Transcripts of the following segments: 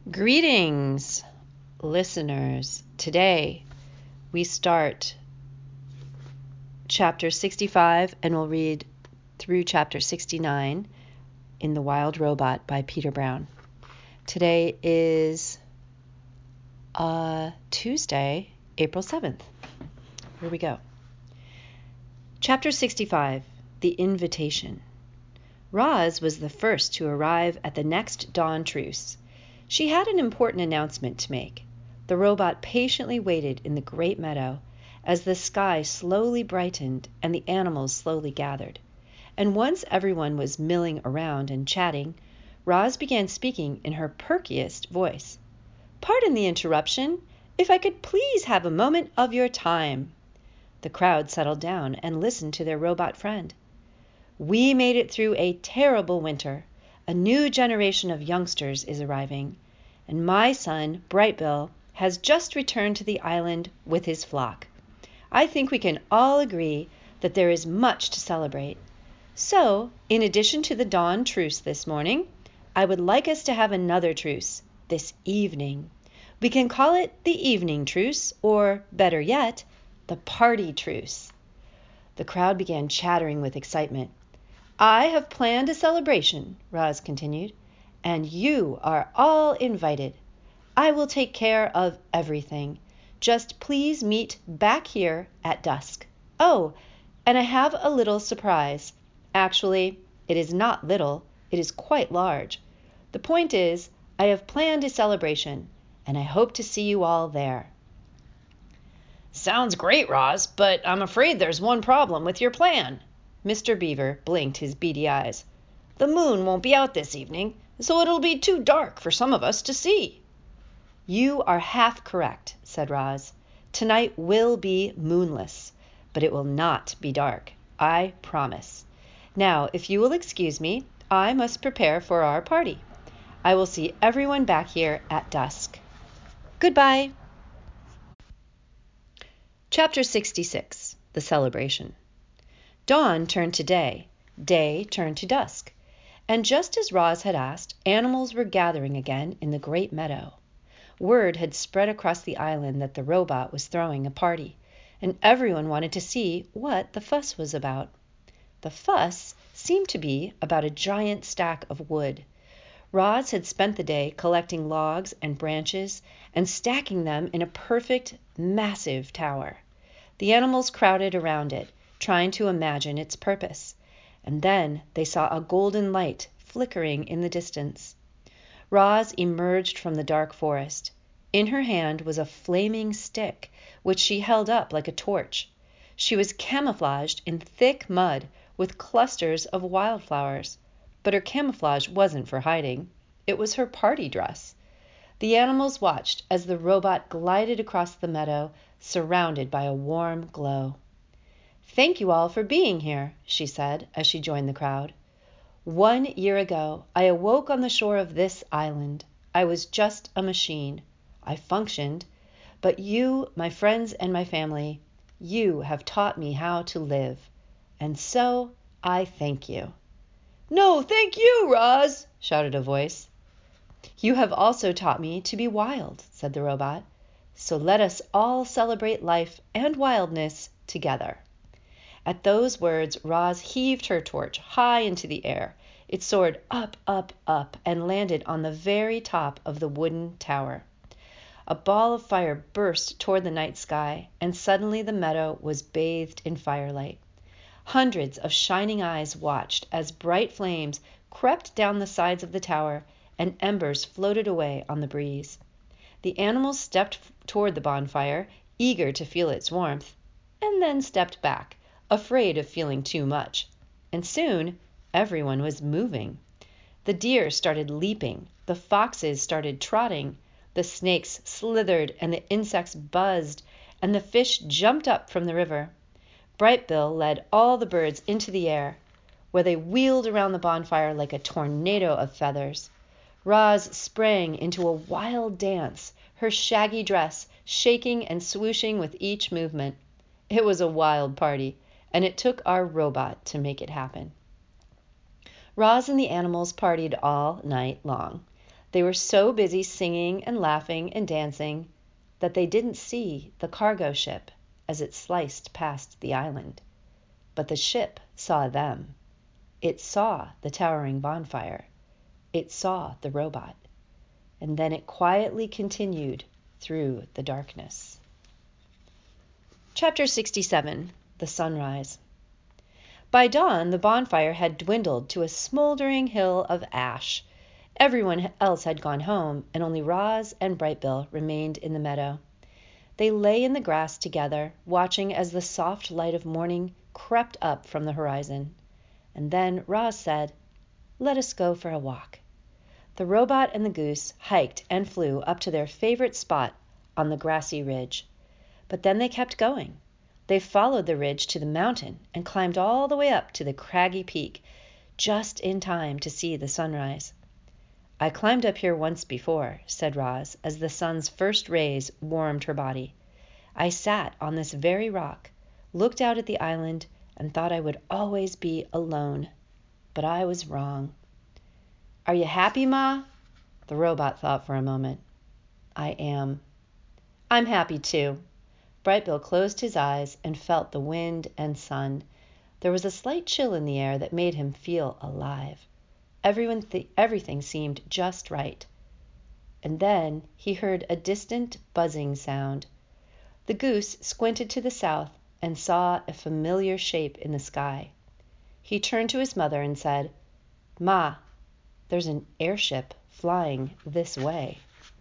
Greetings, listeners. Today we start chapter 65 and we'll read through chapter 69 in The Wild Robot by Peter Brown. Today is Tuesday, April 7th. Here we go. Chapter 65, The Invitation. Roz was the first to arrive at the next dawn truce. She had an important announcement to make. The robot patiently waited in the great meadow as the sky slowly brightened and the animals slowly gathered. And once everyone was milling around and chatting, Roz began speaking in her perkiest voice. "Pardon the interruption. If I could please have a moment of your time." The crowd settled down and listened to their robot friend. "We made it through a terrible winter. A new generation of youngsters is arriving, and my son, Brightbill, has just returned to the island with his flock. I think we can all agree that there is much to celebrate. So, in addition to the dawn truce this morning, I would like us to have another truce this evening. We can call it the evening truce, or better yet, the party truce." The crowd began chattering with excitement. "I have planned a celebration," Roz continued, "and you are all invited. I will take care of everything. Just please meet back here at dusk. Oh, and I have a little surprise. Actually, it is not little, it is quite large. The point is, I have planned a celebration, and I hope to see you all there." "Sounds great, Roz, but I'm afraid there's one problem with your plan." Mr. Beaver blinked his beady eyes. "The moon won't be out this evening, so it'll be too dark for some of us to see." "You are half correct," said Roz. "Tonight will be moonless, but it will not be dark, I promise. Now, if you will excuse me, I must prepare for our party. I will see everyone back here at dusk. Goodbye." Chapter 66, The Celebration. Dawn turned to day, day turned to dusk, and just as Roz had asked, animals were gathering again in the great meadow. Word had spread across the island that the robot was throwing a party, and everyone wanted to see what the fuss was about. The fuss seemed to be about a giant stack of wood. Roz had spent the day collecting logs and branches and stacking them in a perfect, massive tower. The animals crowded around it, trying to imagine its purpose, and then they saw a golden light flickering in the distance. Roz emerged from the dark forest. In her hand was a flaming stick, which she held up like a torch. She was camouflaged in thick mud with clusters of wildflowers, but her camouflage wasn't for hiding. It was her party dress. The animals watched as the robot glided across the meadow, surrounded by a warm glow. "Thank you all for being here," she said as she joined the crowd. "1 year ago, I awoke on the shore of this island. I was just a machine. I functioned. But you, my friends and my family, you have taught me how to live. And so, I thank you." "No, thank you, Roz!" shouted a voice. "You have also taught me to be wild," said the robot. "So let us all celebrate life and wildness together." At those words, Roz heaved her torch high into the air. It soared up, up, up, and landed on the very top of the wooden tower. A ball of fire burst toward the night sky, and suddenly the meadow was bathed in firelight. Hundreds of shining eyes watched as bright flames crept down the sides of the tower and embers floated away on the breeze. The animals stepped toward the bonfire, eager to feel its warmth, and then stepped back, afraid of feeling too much. And soon everyone was moving. The deer started leaping, the foxes started trotting, the snakes slithered and the insects buzzed, and the fish jumped up from the river. Brightbill led all the birds into the air, where they wheeled around the bonfire like a tornado of feathers. Roz sprang into a wild dance, her shaggy dress shaking and swooshing with each movement. It was a wild party, and it took our robot to make it happen. Roz and the animals partied all night long. They were so busy singing and laughing and dancing that they didn't see the cargo ship as it sliced past the island. But the ship saw them. It saw the towering bonfire. It saw the robot. And then it quietly continued through the darkness. Chapter 67. The Sunrise. By dawn, the bonfire had dwindled to a smoldering hill of ash. Everyone else had gone home, and only Roz and Brightbill remained in the meadow. They lay in the grass together, watching as the soft light of morning crept up from the horizon. And then Roz said, "Let us go for a walk." The robot and the goose hiked and flew up to their favorite spot on the grassy ridge. But then they kept going. They followed the ridge to the mountain and climbed all the way up to the craggy peak, just in time to see the sunrise. "I climbed up here once before," said Roz, as the sun's first rays warmed her body. "I sat on this very rock, looked out at the island, and thought I would always be alone. But I was wrong." "Are you happy, Ma?" The robot thought for a moment. "I am." "I'm happy, too." Brightbill closed his eyes and felt the wind and sun. There was a slight chill in the air that made him feel alive. Everything seemed just right. And then he heard a distant buzzing sound. The goose squinted to the south and saw a familiar shape in the sky. He turned to his mother and said, "Ma, there's an airship flying this way."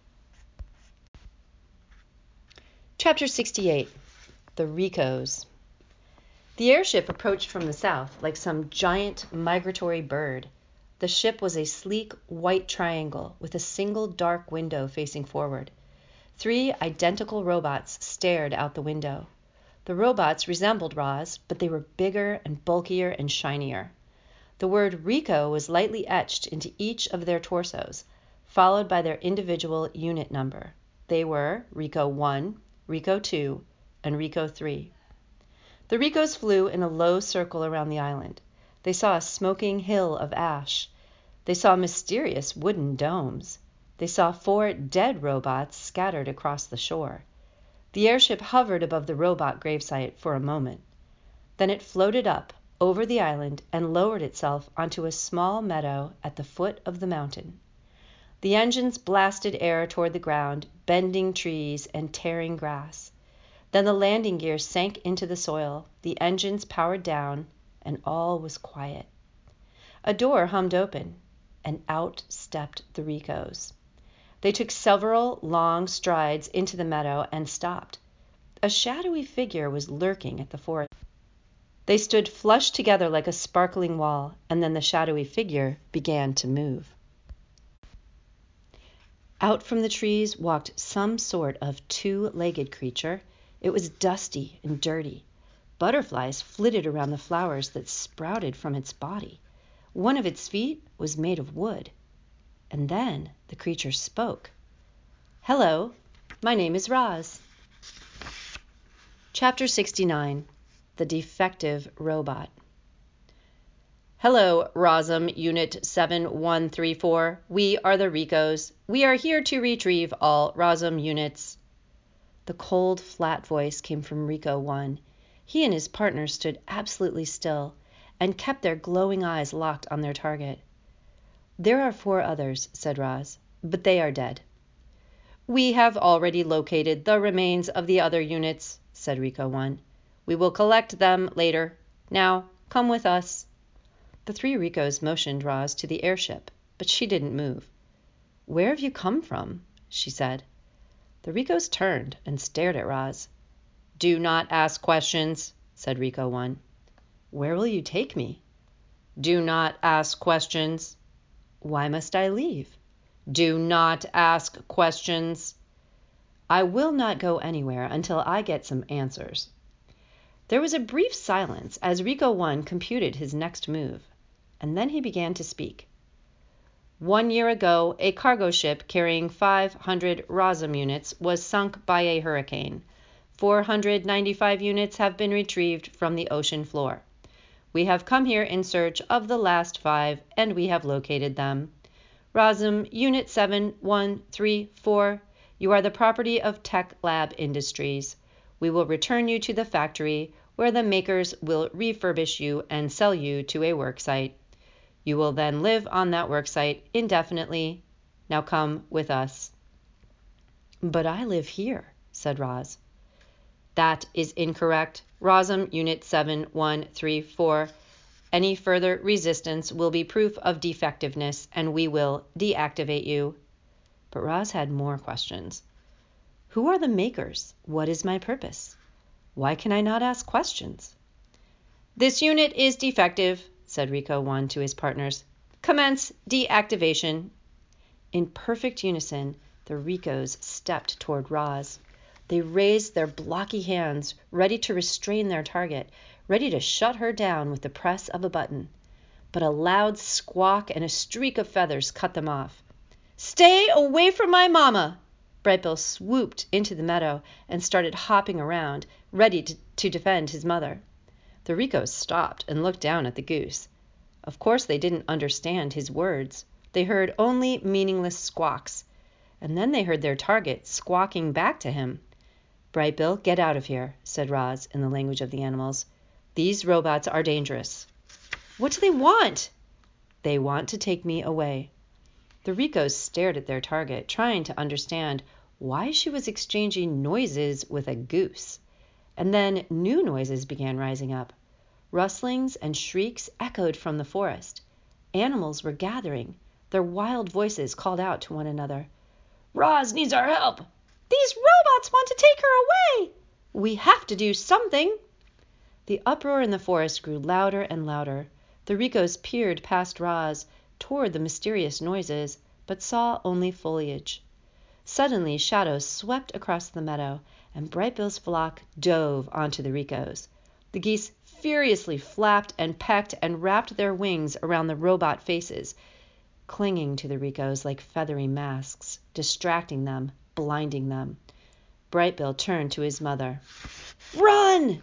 Chapter 68. The Ricos. The airship approached from the south like some giant migratory bird. The ship was a sleek white triangle with a single dark window facing forward. 3 identical robots stared out the window. The robots resembled Roz, but they were bigger and bulkier and shinier. The word Rico was lightly etched into each of their torsos, followed by their individual unit number. They were Rico 1, Rico 2, and Rico 3. The Ricos flew in a low circle around the island. They saw a smoking hill of ash. They saw mysterious wooden domes. They saw 4 dead robots scattered across the shore. The airship hovered above the robot gravesite for a moment. Then it floated up over the island and lowered itself onto a small meadow at the foot of the mountain. The engines blasted air toward the ground, bending trees and tearing grass. Then the landing gear sank into the soil, the engines powered down, and all was quiet. A door hummed open, and out stepped the Ricos. They took several long strides into the meadow and stopped. A shadowy figure was lurking at the forest. They stood flush together like a sparkling wall, and then the shadowy figure began to move. Out from the trees walked some sort of 2-legged creature. It was dusty and dirty. Butterflies flitted around the flowers that sprouted from its body. One of its feet was made of wood. And then the creature spoke. "Hello, my name is Roz." Chapter 69. The Defective Robot. "Hello, Rosum Unit 7134. We are the Ricos. We are here to retrieve all Rosum units." The cold, flat voice came from Rico 1. He and his partner stood absolutely still and kept their glowing eyes locked on their target. "There are 4 others," said Roz, "but they are dead." "We have already located the remains of the other units," said Rico 1. "We will collect them later. Now, come with us." The 3 Ricos motioned Roz to the airship, but she didn't move. "Where have you come from?" she said. The Ricos turned and stared at Roz. "Do not ask questions," said Rico 1. "Where will you take me?" "Do not ask questions." "Why must I leave?" "Do not ask questions." "I will not go anywhere until I get some answers." There was a brief silence as Rico 1 computed his next move, and then he began to speak. "1 year ago, a cargo ship carrying 500 Rosum units was sunk by a hurricane. 495 units have been retrieved from the ocean floor. We have come here in search of the last 5, and we have located them. Rosum, Unit 7134, you are the property of Tech Lab Industries. We will return you to the factory, where the makers will refurbish you and sell you to a worksite. You will then live on that worksite indefinitely. Now come with us. But I live here, said Roz. That is incorrect. Rosum, Unit 7134. Any further resistance will be proof of defectiveness, and we will deactivate you. But Roz had more questions. Who are the makers? What is my purpose? Why can I not ask questions? This unit is defective, said Rico 1 to his partners. Commence deactivation. In perfect unison, the Ricos stepped toward Roz. They raised their blocky hands, ready to restrain their target, ready to shut her down with the press of a button. But a loud squawk and a streak of feathers cut them off. Stay away from my mama! Brightbill swooped into the meadow and started hopping around, ready to defend his mother. The Ricos stopped and looked down at the goose. Of course they didn't understand his words. They heard only meaningless squawks. And then they heard their target squawking back to him. Brightbill, get out of here, said Roz in the language of the animals. These robots are dangerous. What do they want? They want to take me away. The Ricos stared at their target, trying to understand why she was exchanging noises with a goose. And then new noises began rising up. Rustlings and shrieks echoed from the forest. Animals were gathering. Their wild voices called out to one another. Roz needs our help. These robots want to take her away. We have to do something. The uproar in the forest grew louder and louder. The Ricos peered past Roz toward the mysterious noises, but saw only foliage. Suddenly, shadows swept across the meadow, and Brightbill's flock dove onto the Ricos. The geese furiously flapped and pecked and wrapped their wings around the robot faces, clinging to the Ricos like feathery masks, distracting them, blinding them. Brightbill turned to his mother. Run!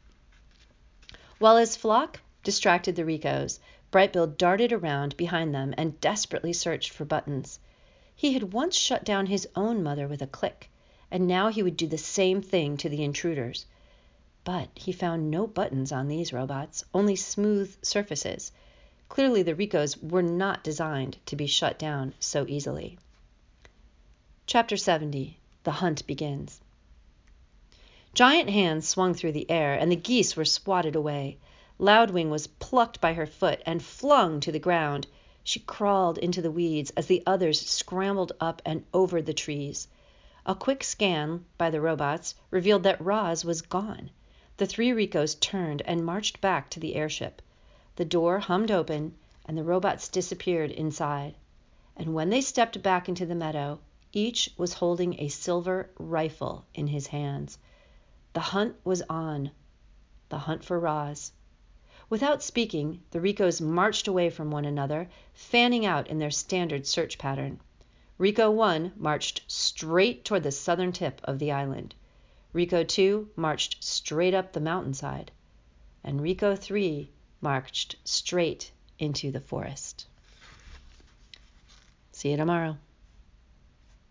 While his flock distracted the Ricos, Brightbill darted around behind them and desperately searched for buttons. He had once shut down his own mother with a click, and now he would do the same thing to the intruders. But he found no buttons on these robots, only smooth surfaces. Clearly the Ricos were not designed to be shut down so easily. Chapter 70. The Hunt Begins. Giant hands swung through the air, and the geese were swatted away. Loudwing was plucked by her foot and flung to the ground. She crawled into the weeds as the others scrambled up and over the trees. A quick scan by the robots revealed that Roz was gone. The three Ricos turned and marched back to the airship. The door hummed open, and the robots disappeared inside. And when they stepped back into the meadow, each was holding a silver rifle in his hands. The hunt was on. The hunt for Roz. Without speaking, the Ricos marched away from one another, fanning out in their standard search pattern. Rico 1 marched straight toward the southern tip of the island. Rico 2 marched straight up the mountainside. And Rico 3 marched straight into the forest. See you tomorrow.